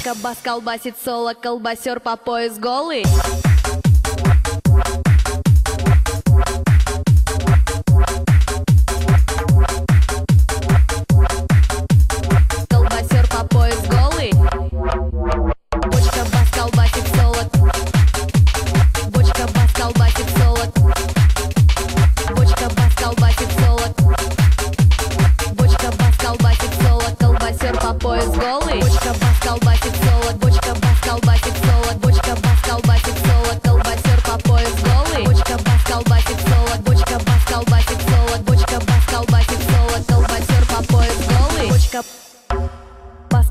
Бочка, бас, колбасит соло, колбасер по пояс голый. Колбасер по пояс голый. Бочка, бас, колбасит соло. Бочка, бас, колбасит соло. Бочка, бас, колбасит соло. Бочка, бас, колбасит соло. Колбасер по пояс голый. Бочка, бас, колбасит соло. Бочка, бас, колбасит соло. Бочка, бас, колбасит соло. Колбасер по пояс голый. Бочка, бас, колбасит соло. Бочка, бас, колбасит соло. Бочка, бас, колбасит соло. Колбасер по пояс голый. Бочка, бас.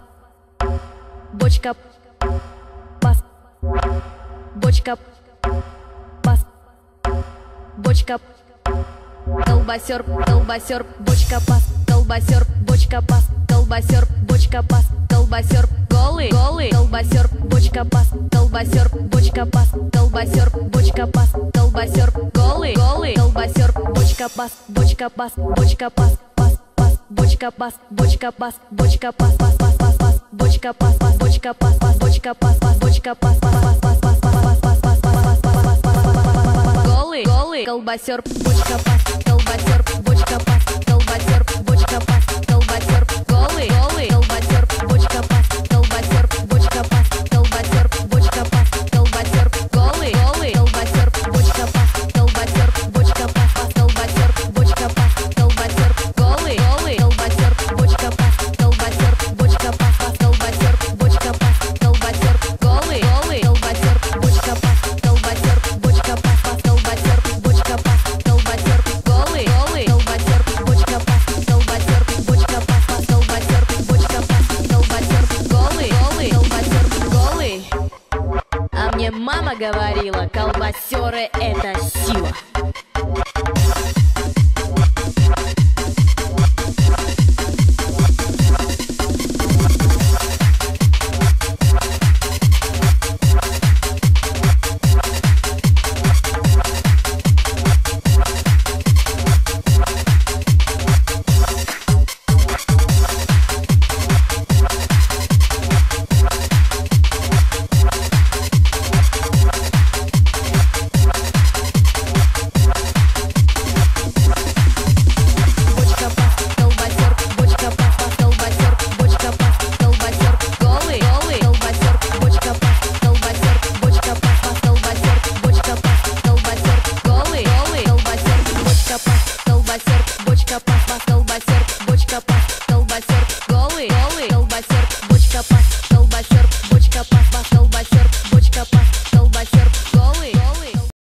Бочка, бас. Бочка, бас. Бочка, колбасер, колбасер, бочка, пас, колбасер, бочка, пас, колбасер, бочка, пас, колбасер, голый, голый, колбасер, бочка, пас, колбасер, бочка, пас, колбасер, бочка, пас, колбасер, голый, голый, колбасер, бочка, пас, бочка, пас, бочка, пас, пас, пас, бочка, пас, бочка, пас, бочка, пас, пас, пас, пас, пас, бочка, пас, пас, бочка, пас, пас, бочка, пас, пас, бочка, пас, пас, пас, пас, пас, пас, пас, пас, пас, пас, пас, голый, голый, колбасер, бочка, пас, колбасер, бочка, пас, колбасер, бочка, пас, колбасер, голый, голый, колбасер, бочка, пас, колбасер, бочка, пас, колбасер, бочка, пас, колбасер, голый, голый, колбасер, бочка, пас, колбасер, бочка, пас, колбасер, бочка, пас, колбасер, голый, голый, колбасер, бочка, пас, колбасер, бочка, пас, колбасер, бочка, пас, колбасер, голый, голый, колбасер, бочка, пас, колбасер, бочка, пас, колбасер, бочка, пас, колбасер, голый, голый, колбасер, бочка, пас, колбасер, бочка, пас, колбасер, бочка, пас, колбасер, голый, голый, колбасер, голый. А мне мама говорила, колбасеры — это сила.